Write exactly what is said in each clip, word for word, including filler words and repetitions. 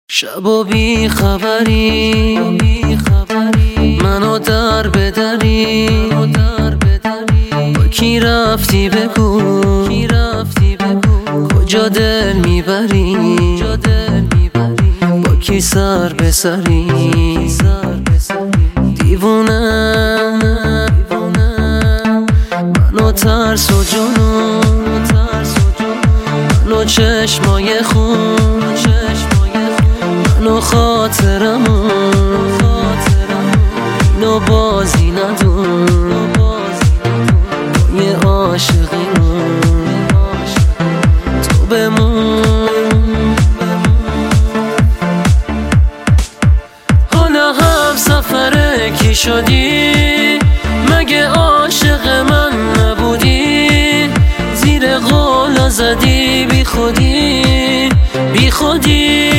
شب و بی خبری منو در بدری، با کی رفتی بگو، کجا دل میبری، با کی سر به سری، دیوونه منو ترس و جنون، منو چشمای خون، منو خاطرمون، اینو بازی ندون، یه عاشقیمون تو بمون. حالا هم سفره کی شدی، مگه عاشق من نبودی، زیر قولا زدی بی خودی بی خودی،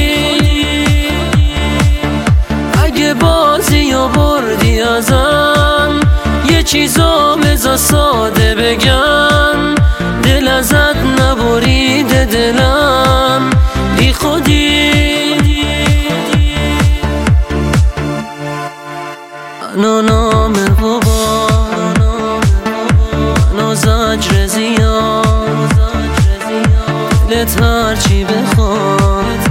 اگه بازی و بردی ازم یه چیزا بذار ساده بگم، دل ازت نبریده دلم بی خودی، منو نام بابا، منو زجر زیاد، دلت هرچی بخواد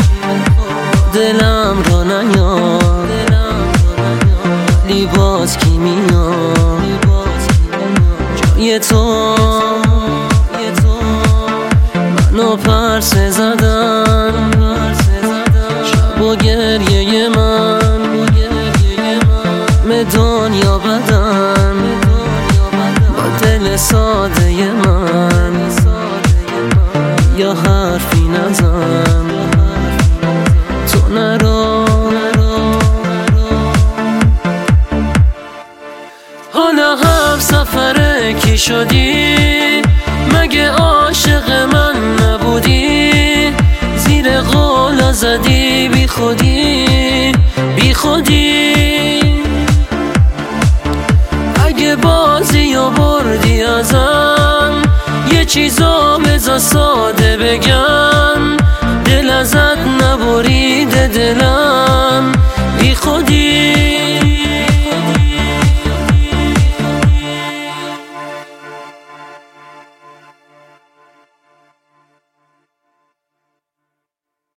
دلم را نیاد، لیباز کی میاد جای تو، منو پرسه زدن شب و گریه من، به دنیا بدن با دل ساده من، یا حرفی نزن تو نرو. حالا هم سفره کی شدی، مگه عاشق من نبودی، زیر قولا زدی بی خودی بی خودی، اگه بازی و بردی ازم یه چیزا بذار ساده بگم، دل ازت نبریده دلم بی خودی.